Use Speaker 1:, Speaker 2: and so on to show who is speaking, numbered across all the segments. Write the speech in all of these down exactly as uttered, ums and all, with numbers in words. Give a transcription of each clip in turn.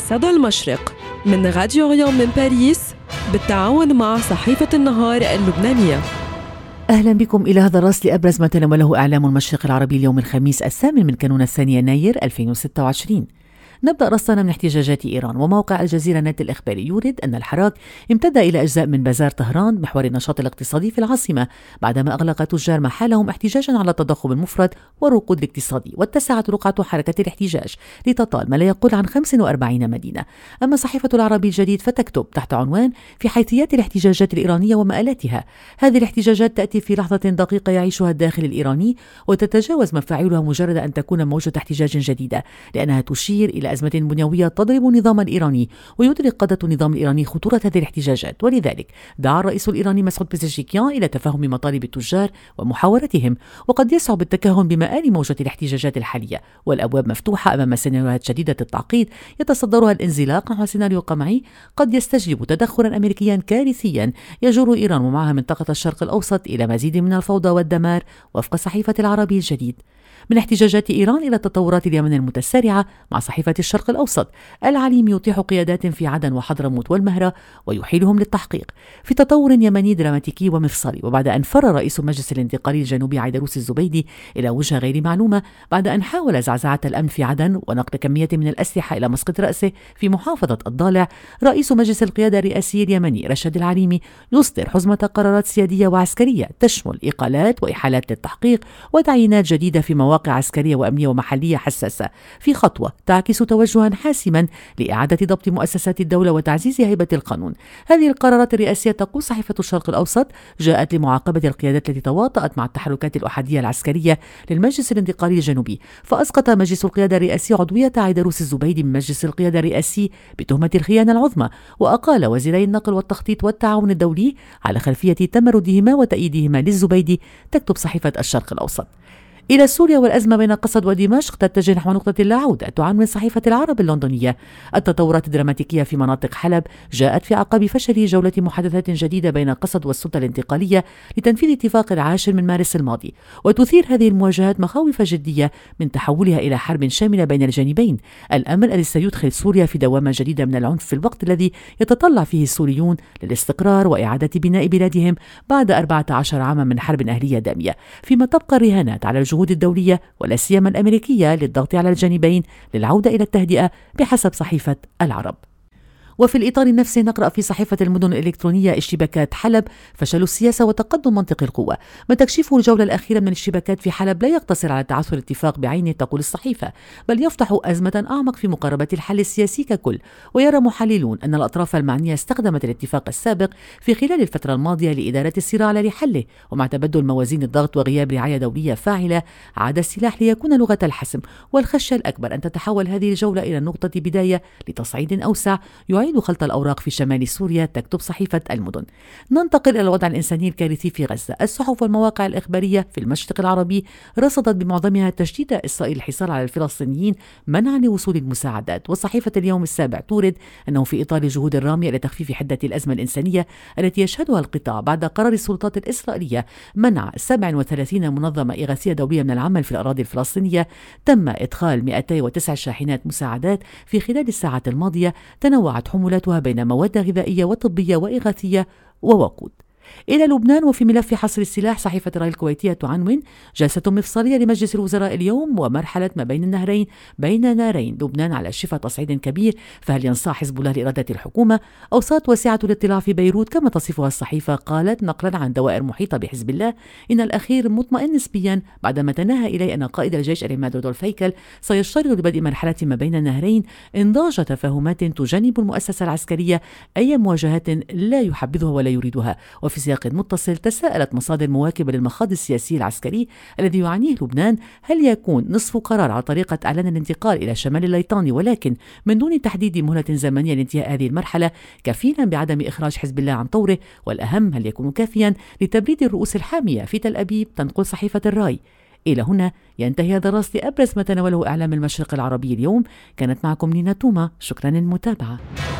Speaker 1: صدى المشرق من راديو غيوم من باريس بالتعاون مع صحيفة النهار اللبنانية.
Speaker 2: أهلا بكم إلى هذا الرأس لأبرز ما تناوله إعلام المشرق العربي اليوم الخميس الثامن من كانون الثاني يناير ألفين وستة وعشرين. نبدأ رصدنا من احتجاجات إيران، وموقع الجزيرة نت الإخباري يورد أن الحراك امتد إلى أجزاء من بازار طهران محور النشاط الاقتصادي في العاصمة بعدما أغلق تجار محلهم احتجاجا على التضخم المفرط والركود الاقتصادي، واتسعت رقعة حركة الاحتجاج لتطال ما لا يقل عن خمسة وأربعين مدينة. أما صحيفة العربي الجديد فتكتب تحت عنوان في حيثيات الاحتجاجات الإيرانية ومآلاتها: هذه الاحتجاجات تأتي في لحظة دقيقة يعيشها الداخل الإيراني، وتتجاوز مفاعلها مجرد أن تكون موجة احتجاج جديدة، لأنها تشير إلى أزمة بنيوية تضرب النظام الإيراني، ويدرك قادة النظام الإيراني خطورة هذه الاحتجاجات. ولذلك دعا الرئيس الإيراني مسعود بيزشكيان إلى تفهم مطالب التجار ومحاورتهم، وقد يصعب التكهن بمآل موجة الاحتجاجات الحالية، والأبواب مفتوحة أمام سيناريوهات شديدة التعقيد يتصدرها الانزلاق نحو سيناريو قمعي قد يستجلب تدخلا أمريكيا كارثيا يجر إيران ومعها منطقة الشرق الأوسط إلى مزيد من الفوضى والدمار، وفق صحيفة العربي الجديد. من احتجاجات إيران إلى التطورات اليمن المتسارعة، مع صحيفة الشرق الأوسط: العليم يطيح قيادات في عدن وحضرموت والمهرة ويحيلهم للتحقيق في تطور يمني دراماتيكي ومفصلي، وبعد أن فر رئيس المجلس الانتقالي الجنوبي عيدروس الزبيدي إلى وجهة غير معلومة بعد أن حاول زعزعة الأمن في عدن ونقل كمية من الأسلحة إلى مسقط رأسه في محافظة الضالع، رئيس مجلس القيادة الرئاسي اليمني رشاد العليمي يصدر حزمة قرارات سيادية وعسكرية تشمل إقالات وإحالات للتحقيق وتعيينات جديدة في مواقع عسكرية وأمنية ومحلية حساسة، في خطوة تعكس توجها حاسما لإعادة ضبط مؤسسات الدولة وتعزيز هيبة القانون. هذه القرارات الرئاسية، تقول صحيفة الشرق الأوسط، جاءت لمعاقبة القيادات التي تواطأت مع التحركات الأحادية العسكرية للمجلس الانتقالي الجنوبي، فأسقط مجلس القيادة الرئاسي عضوية عيدروس الزبيدي من مجلس القيادة الرئاسي بتهمة الخيانة العظمى، وأقال وزيري النقل والتخطيط والتعاون الدولي على خلفية تمردهما وتأييدهما للزبيدي، تكتب صحيفة الشرق الأوسط. إلى سوريا والأزمة بين قسد ودمشق تتجه نحو نقطة لا عودة، تعنون صحيفة العرب اللندنية: التطورات الدراماتيكية في مناطق حلب جاءت في أعقاب فشل جولة محادثات جديدة بين قسد والسلطة الانتقالية لتنفيذ اتفاق العاشر من مارس الماضي، وتثير هذه المواجهات مخاوف جدية من تحولها إلى حرب شاملة بين الجانبين، الأمر الذي سيدخل سوريا في دوامة جديدة من العنف في الوقت الذي يتطلع فيه السوريون للاستقرار وإعادة بناء بلادهم بعد أربعة عشر عاما من حرب أهلية دامية، فيما تبقى الرهانات على الجهود الدولية ولا سيما الأمريكية للضغط على الجانبين للعودة إلى التهدئة بحسب صحيفة العرب. وفي الإطار نفسه نقرأ في صحيفة المدن الإلكترونية: اشتباكات حلب، فشل السياسة وتقدم منطق القوة. ما تكشفه الجولة الأخيرة من الاشتباكات في حلب لا يقتصر على تعثر اتفاق بعينه، تقول الصحيفة، بل يفتح أزمة أعمق في مقاربة الحل السياسي ككل. ويرى محللون أن الأطراف المعنية استخدمت الاتفاق السابق في خلال الفترة الماضية لإدارة الصراع لحله، ومع تبدل موازين الضغط وغياب رعاية دولية فاعلة عاد السلاح ليكون لغة الحسم. والخشية الأكبر أن تتحول هذه الجولة إلى نقطة بداية لتصعيد أوسع يعيد خلط الأوراق في شمال سوريا، تكتب صحيفة المدن. ننتقل إلى الوضع الإنساني الكارثي في غزة. الصحف والمواقع الإخبارية في المشرق العربي رصدت بمعظمها تشديد إسرائيل الحصار على الفلسطينيين منعا لوصول المساعدات، وصحيفة اليوم السابع تورد أنه في إطار الجهود الرامية لتخفيف حدة الأزمة الإنسانية التي يشهدها القطاع بعد قرار السلطات الإسرائيلية منع سبعة وثلاثين منظمة إغاثية دولية من العمل في الأراضي الفلسطينية، تم إدخال مئتين وتسع شاحنات مساعدات في خلال الساعات الماضية، تنوعت حمولاتها بين مواد غذائية وطبية وإغاثية ووقود. إلى لبنان، وفي ملف حصر السلاح، صحيفة راي الكويتية تعنون: جلسة مفصلية لمجلس الوزراء اليوم ومرحلة ما بين النهرين بين نارين، لبنان على شفا تصعيد كبير، فهل ينصاع حزب الله لإرادة الحكومة؟ أوساط واسعة الاطلاع في بيروت كما تصفها الصحيفة قالت نقلا عن دوائر محيطة بحزب الله إن الأخير مطمئن نسبيا بعدما تناهى إليه أن قائد الجيش العماد رودولف هيكل سيشترط لبدء مرحلة ما بين النهرين إنضاج تفاهمات تجنب المؤسسة العسكرية أي مواجهات لا يحبذها ولا يريدها. وفي سياق متصل، تساءلت مصادر مواكبة للمخاض السياسي العسكري الذي يعانيه لبنان: هل يكون نصف قرار على طريقة إعلان الانتقال إلى شمال الليطاني ولكن من دون تحديد مهلة زمنية لانتهاء هذه المرحلة كفيلا بعدم إخراج حزب الله عن طوره؟ والأهم، هل يكون كافيا لتبريد الرؤوس الحامية في تل أبيب؟ تنقل صحيفة الراي. إلى هنا ينتهي هذا الرصد لأبرز ما تناوله إعلام المشرق العربي اليوم. كانت معكم نينا توما، شكرا للمتابعة.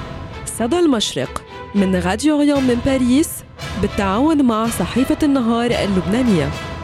Speaker 1: صدى المشرق من راديو غيوم من باريس بالتعاون مع صحيفة النهار اللبنانية.